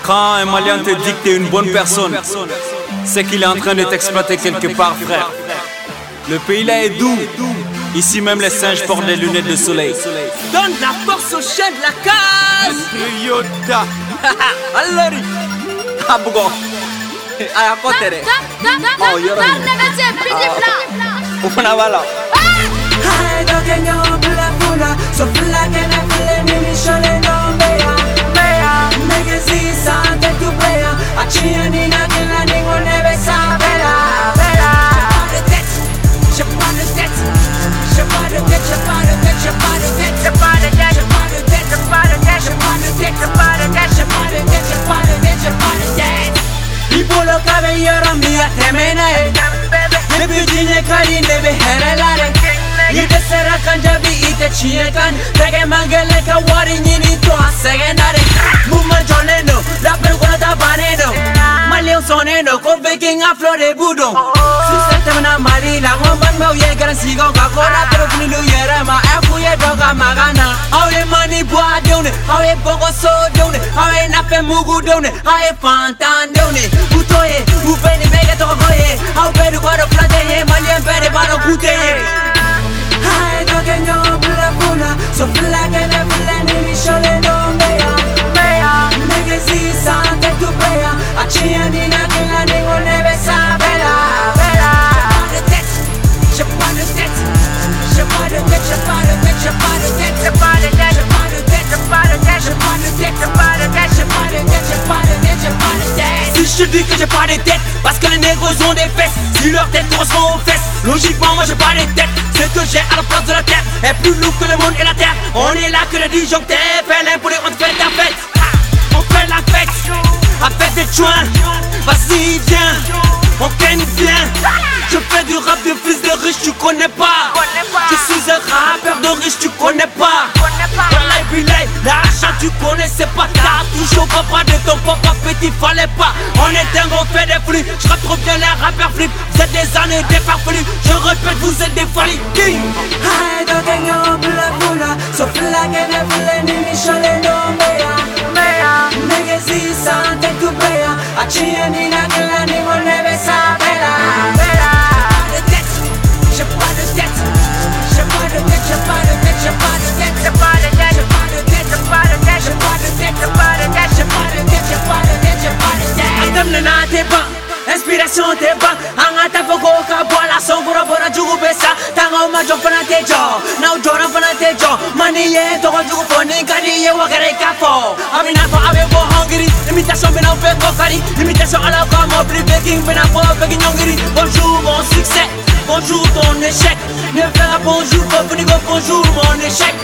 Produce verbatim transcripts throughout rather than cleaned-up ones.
Quand un Malien te dit que t'es une bonne personne, c'est qu'il est en train de t'exploiter quelque part, frère. Le pays là est doux. Ici même les singes portent des lunettes de soleil. Donne la force au chien de la case. Triota. Allori. Abugo. Aya kotere. Oh yoro. Ufana bala. Hai do kenyo bula bula, so bula kena bula ni shole no beya. Beya. Negezi sante tu beya. Achia ni na kena ni ngone besa bela. Bela. Je prends le tête. Je prends le tête, je prends le tête, je prends le tête, je prends le tête, je prends le tête, je prends le tête, je prends le tête, je prends le tête, je prends le tête, je prends le tête, je prends le tête. Ibolo caballero mia temene. Ne bidine kali ne be herelare. Ite sera kanjabi ite chiekan. Tege mangele ka wari nini to asegenare. Muma joneno, la pergola da baneno. Malio soneno, ko beking a flore budon. Susetemna mali la ngomban mau ye garan sigo ka kora pero kunilu yere ma afu ye doga magana. Awe mani bwa done, awe bongo so done, awe nape mugu done, awe fantan done. Utoye, uveni bege to goye, awe bedu kwado plate ye malien bede bado kute. Hai do kenyo bula bula, so bula kene bula ni shole no meya. Meya, negezi sante tu beya, achia ni na kena ni ngone besa bela. Bela. Je prends le tête, je prends le tête, je prends le tête, je prends le tête, je prends le tête, je prends le tête, je prends le tête, je prends le tête, je prends le tête, je prends le tête, je prends le tête, je prends le tête. Si je dis que j'ai pas de tête, parce que les négros ont des fesses, si leur tête correspond aux fesses, logiquement moi j'ai pas de tête. Ce que j'ai à la place de la terre est plus lourd que le monde et la terre. On est là que le disjoncteur fait l'impoli, on fait la fête. On fait la fête, la fête des joints. Vas-y viens, on gagne bien. Je fais du rap de fils de riche, tu connais pas. Je suis un rappeur de riche, tu connais pas. Wallahi billahi, l'argent tu connaissais pas. T'as toujours pas de ton papa petit, fallait pas. On est dingue, on fait des flux. Je rappe trop bien les rappeurs flip. Vous êtes des années des farfelus. Je répète, vous êtes des folie king. Hai do kenyo bula bula, so bula kene bula ni shole no meya. Meya, negezi sante tu beya. Achia ni na kela ni ngone besa bela. Bela. Je prends le tête, je prends le tête, je prends le tête, je prends le tête, je prends le tête, je prends le tête, je prends le tête, je prends le tête, je prends le tête, je prends le tête, je prends le tête, je prends le tête. Adam le na te ba, inspiration te ba, angata foko ka bola songura bora jugu besa, tanga uma jo fana te jo, now jora fana te jo, mani ye to jugu foni kadi ye wakare kafo, amina ko ave bo hungry, imitation bena fe kokari, imitation ala ko mo plus baking bena ko baking hungry, bonjour mon succès. Bonjour ton échec, ne fera bonjour, bonjour, bonjour mon échec.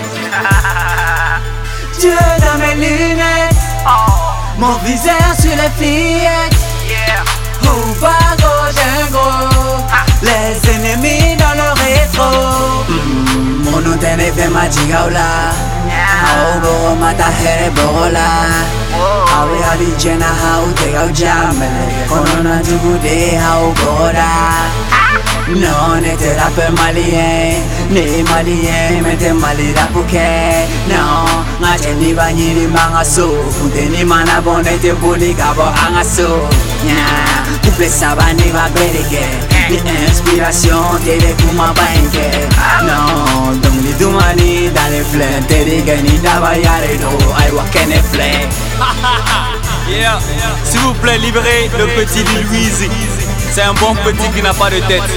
Dieu dans mes lunettes, oh. Mon viseur sur les fillettes, yeah. Ou pas gros, j'ai gros, ah. Les ennemis dans le rétro. mm, Mon hôtel est fait ma gigaola, Ao boro mata here borola, Awe hali jena hao te gau jamele, Konona jugude hao bora. Non, n'était rappeur malien, ni malien, mais t'es mali rapouke. Non, nga ni banyi ni mangaso, fute ni mana bonne te boli gabo angaso. Nya, coupe sabani va bereke, ni inspiration te de kuma banke. Non, donc ni dumani dans les fleurs, te de gani daba yare do, ay wakene fleur. Yeah, s'il vous plaît, libérez le petit Lil Weezy. C'est un bon petit qui n'a pas de tête.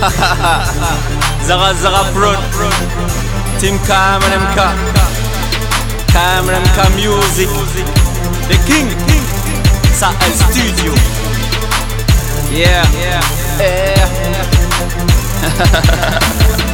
Zara Zara Prod, Team K M M K, K M M K Music, The King, Sahel Studio. Yeah, yeah, yeah.